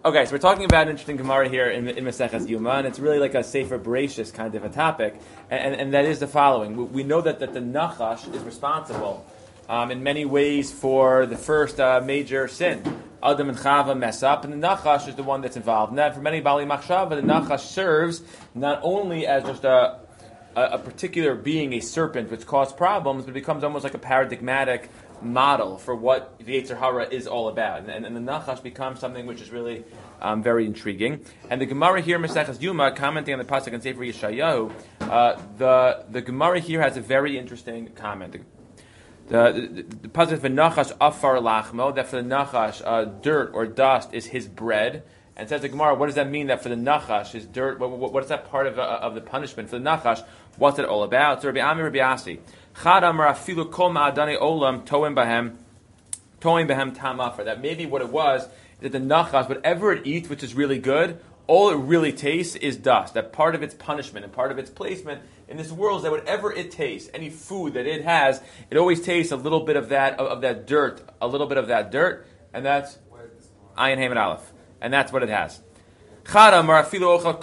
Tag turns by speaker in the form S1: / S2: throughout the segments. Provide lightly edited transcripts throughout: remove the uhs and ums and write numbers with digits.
S1: Okay, so we're talking about an interesting Gemara here in Maseches Yuma, and it's really like a Sefer Bereshis kind of a topic, and that is the following. We know that the Nachash is responsible in many ways for the first major sin. Adam and Chava mess up, and the Nachash is the one that's involved. And that for many Bali Machshava, the Nachash serves not only as just a particular being, a serpent, which caused problems, but it becomes almost like a paradigmatic model for what the Yetzer Hara is all about. And the Nachash becomes something which is really very intriguing. And the Gemara here, Maseches Yuma, commenting on the pasuk in Sefer Yeshayahu, the Gemara here has a very interesting comment. The pasuk for Nachash afar lachmo, that for the Nachash, dirt or dust is his bread. And says the Gemara, what does that mean that for the Nachash is dirt? What is that part of the punishment for the Nachash? What's it all about? So Rabbi Amir, Rabbi Asi, Chad Amar afilu kol ma'adani olam toim behem tamafar. That maybe what it was is that the Nachash, whatever it eats, which is really good, all it really tastes is dust. That part of its punishment and part of its placement in this world is that whatever it tastes, any food that it has, it always tastes a little bit of that dirt, a little bit of that dirt, and that's Ayin Hamed Aleph. And that's what it has. And then the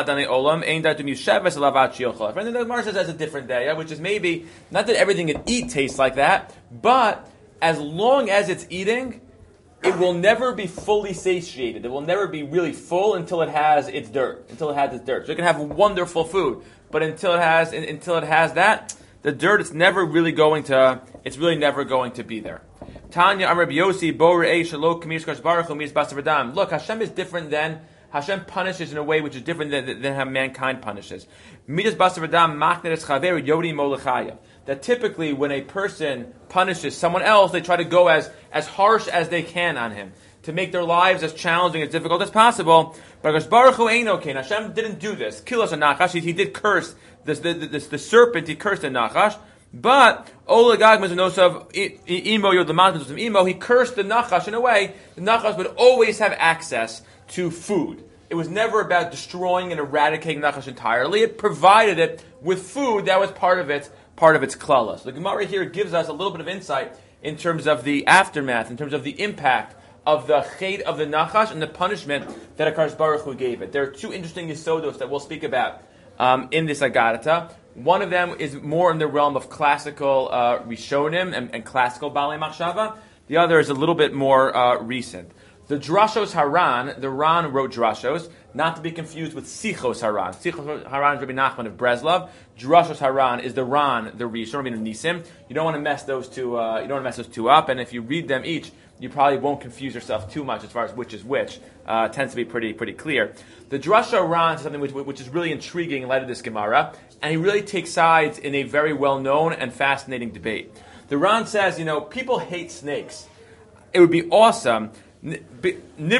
S1: Gemara says that's a different day, which is maybe, not that everything it eats tastes like that, but as long as it's eating, it will never be fully satiated. It will never be really full until it has its dirt. So it can have wonderful food, but until it has that, the dirt, it's really never going to be there. Tanya Amar Biosi Bo Re'ei Shalo Kamish Kash Baruch Hu Mis Basar V'Dam. Look, Hashem is different than Hashem punishes in a way which is different than how mankind punishes. Midas Basar V'Dam Machner Es Chaver Yodi Molechaya. That typically when a person punishes someone else, they try to go as harsh as they can on him to make their lives as challenging, as difficult as possible. But Kash Baruch Hu Eino Kain. Hashem didn't do this. Kilos Nachash. He did curse the serpent. He cursed the Nachash. But Olagag Mizanosav Imo Yodlamat Imo, he cursed the Nachash in a way. The Nachash would always have access to food. It was never about destroying and eradicating Nachash entirely. It provided it with food that was part of its klala. So the Gemara here gives us a little bit of insight in terms of the aftermath, in terms of the impact of the chait of the Nachash and the punishment that Akash Baruch Hu gave it. There are two interesting yisodos that we'll speak about in this Agadata. One of them is more in the realm of classical Rishonim and classical Balei Machshava. The other is a little bit more recent. The Drashos Haran, the Ran wrote Drashos, not to be confused with Sichos Haran. Sichos Haran is Rabbi Nachman of Breslov. Drashos Haran is the Ran, the Rishon, Rabbi Nisim. You don't want to mess those two. You don't want to mess those two up. And if you read them each, you probably won't confuse yourself too much as far as which is which. It tends to be pretty clear. The Drasha Ran is something which is really intriguing in light of this Gemara, and he really takes sides in a very well-known and fascinating debate. The Ran says, people hate snakes. It would be awesome. Wouldn't we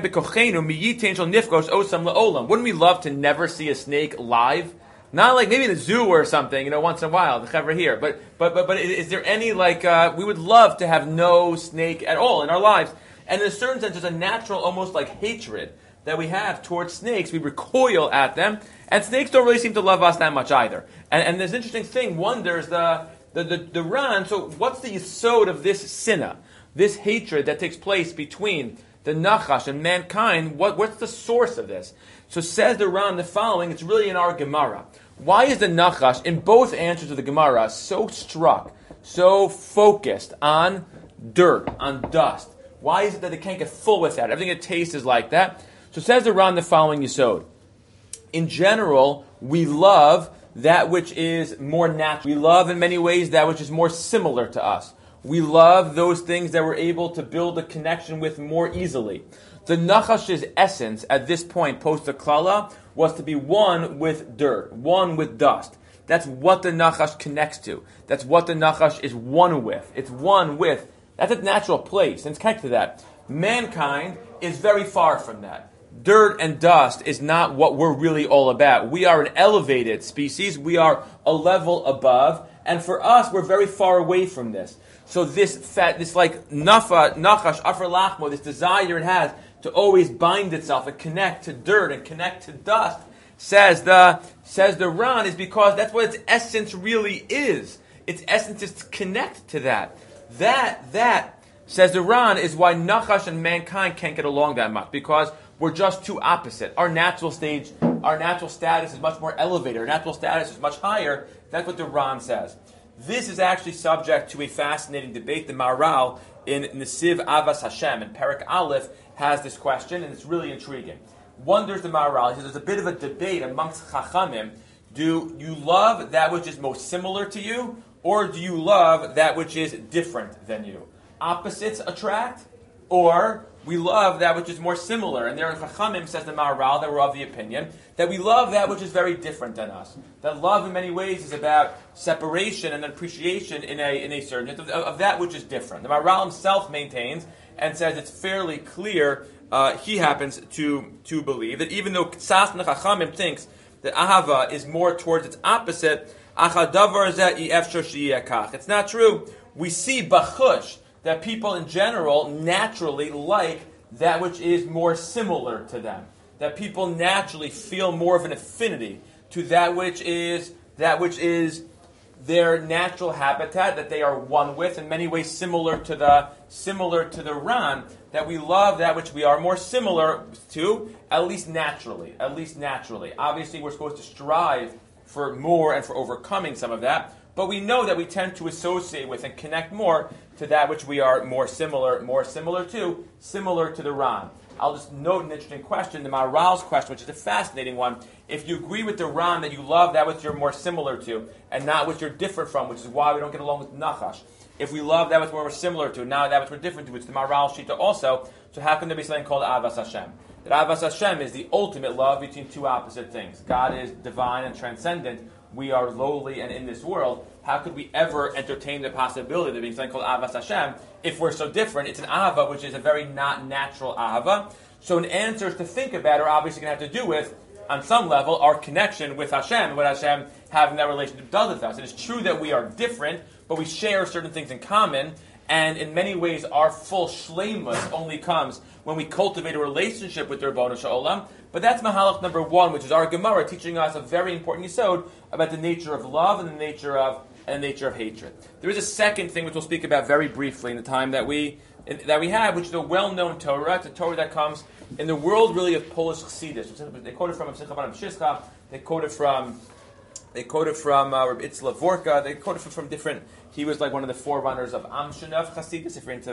S1: love to never see a snake live? Not like maybe in a zoo or something, once in a while, the chevra here. But is there any we would love to have no snake at all in our lives? And in a certain sense, there's a natural, almost like hatred that we have towards snakes. We recoil at them, and snakes don't really seem to love us that much either. And there's an interesting thing. One, there's the Ran. So what's the yesod of this sinna? This hatred that takes place between the Nachash and mankind, what's the source of this? So says the Ran the following, it's really in our Gemara. Why is the Nachash, in both answers of the Gemara, so struck, so focused on dirt, on dust? Why is it that it can't get full with that? Everything it tastes is like that. So says the Ran the following yesod. In general, we love that which is more natural. We love in many ways that which is more similar to us. We love those things that we're able to build a connection with more easily. The Nachash's essence at this point, post the Klala, was to be one with dirt, one with dust. That's what the Nachash connects to. That's what the Nachash is one with. It's one with. That's a natural place, and it's connected to that. Mankind is very far from that. Dirt and dust is not what we're really all about. We are an elevated species. We are a level above, and for us, we're very far away from this. So this nachash, afar lachmo, this desire it has to always bind itself and connect to dirt and connect to dust, says the Ran, is because that's what its essence really is. Its essence is to connect to that. That says the Ran is why Nachash and mankind can't get along that much, because we're just too opposite. Our natural status is much more elevated. Our natural status is much higher. That's what the Ran says. This is actually subject to a fascinating debate. The Maharal in Nesiv Avas Hashem in Perek Aleph has this question, and it's really intriguing. Wonders the Maharal. He says there's a bit of a debate amongst Chachamim. Do you love that which is most similar to you, or do you love that which is different than you? Opposites attract, or we love that which is more similar. And there are Chachamim, says the Maharal, that we're of the opinion that we love that which is very different than us. That love in many ways is about separation and appreciation in a certain of that which is different. The Maharal himself maintains and says it's fairly clear, he happens to believe that even though Sasna Chachamim thinks that Ahava is more towards its opposite, it's not true. We see Bachush that people in general naturally like that which is more similar to them. That people naturally feel more of an affinity to that which is their natural habitat, that they are one with, in many ways similar to the Ran, that we love that which we are more similar to, at least naturally. Obviously, we're supposed to strive for more and for overcoming some of that, but we know that we tend to associate with and connect more to that which we are more similar to the Ran. I'll just note an interesting question, the Maharal's question, which is a fascinating one. If you agree with the Ran that you love that which you're more similar to, and not what you're different from, which is why we don't get along with Nachash. If we love that which we're similar to, now that which we're different to, which is the Maharal Shita also, so how can there be something called Avas Hashem? That Avas Hashem is the ultimate love between two opposite things. God is divine and transcendent. We are lowly and in this world. How could we ever entertain the possibility of there being something called Avas Hashem if we're so different? It's an Ahava, which is a very not natural Ahava. So an answers to think about are obviously going to have to do with, on some level, our connection with Hashem, what Hashem having that relationship does with us. It is true that we are different, but we share certain things in common, and in many ways our full shleimus only comes when we cultivate a relationship with the Ribono Shel Olam. But that's Mahalach number one, which is our Gemara teaching us a very important yesod about the nature of love and the nature of hatred. There is a second thing which we'll speak about very briefly in the time that we have, which is a well-known Torah. It's a Torah that comes in the world really of Polish Chassidus. They quote it from Simcha Bar Shischa. They quote it from Rabbi Itzla Vorka. They quote it from different. He was like one of the forerunners of Am Shenof Chassidus. If you're into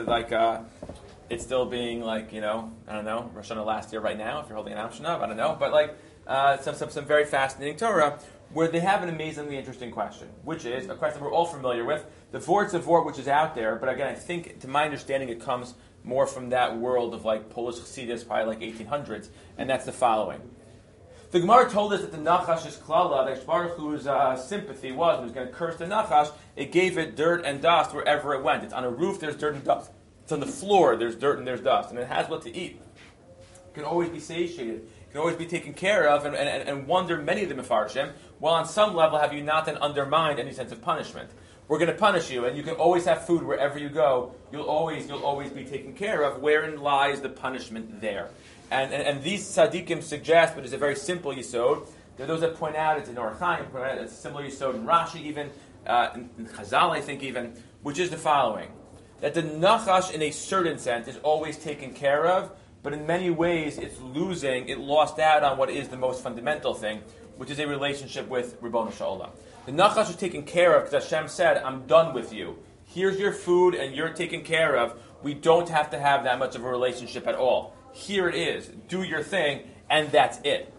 S1: it's still being I don't know, Rosh Hashanah last year right now. If you're holding an Am Shenof, I don't know, but some very fascinating Torah where they have an amazingly interesting question, which is a question we're all familiar with, the Vortz of Vort, which is out there, but again, I think, to my understanding, it comes more from that world of Polish Chassidus, probably 1800s, and that's the following. The Gemara told us that the Nachash is klala, that Baruch Hu's sympathy was, when he was going to curse the Nachash, it gave it dirt and dust wherever it went. It's on a roof, there's dirt and dust. It's on the floor, there's dirt and there's dust, and it has what to eat. It can always be satiated. Can always be taken care of, and wonder many of the Mefarshim, well, on some level, have you not then undermined any sense of punishment? We're going to punish you, and you can always have food wherever you go. You'll always be taken care of. Wherein lies the punishment there? And these tzaddikim suggest, but it's a very simple yisod. There are those that point out it's in Orach Chaim, it's a similar yisod in Rashi even, in Chazal I think even, which is the following: that the Nachash, in a certain sense, is always taken care of. But in many ways, it lost out on what is the most fundamental thing, which is a relationship with Ribono Shel Olam. The Nachash was taken care of because Hashem said, I'm done with you. Here's your food and you're taken care of. We don't have to have that much of a relationship at all. Here it is. Do your thing, and that's it.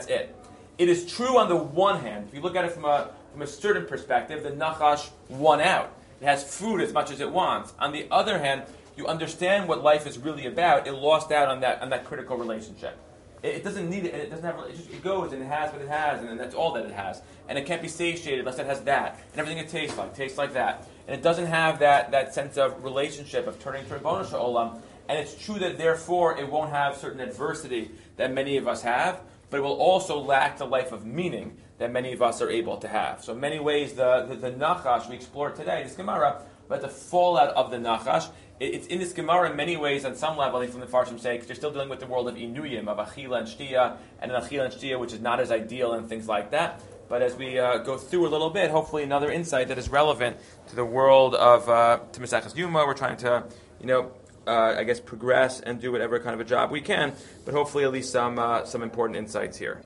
S1: It is true on the one hand, if you look at it from a certain perspective, the Nachash won out. It has food as much as it wants. On the other hand, you understand what life is really about. It lost out on that critical relationship. It doesn't need it, and it doesn't have. It goes and it has what it has, and that's all that it has. And it can't be satiated unless it has that, and everything it tastes like that. And it doesn't have that sense of relationship of turning to Ribono Shel Olam. And it's true that therefore it won't have certain adversity that many of us have, but it will also lack the life of meaning that many of us are able to have. So in many ways, the Nachash we explore today, this Gemara, but the fallout of the Nachash. It's in this Gemara in many ways, on some level, I think from the Farshim say, because you're still dealing with the world of Inuyim, of Achila and Shtia, and an Achila and Shtia which is not as ideal and things like that. But as we go through a little bit, hopefully another insight that is relevant to the world of to Maseches Yuma, we're trying to, I guess, progress and do whatever kind of a job we can. But hopefully, at least some important insights here.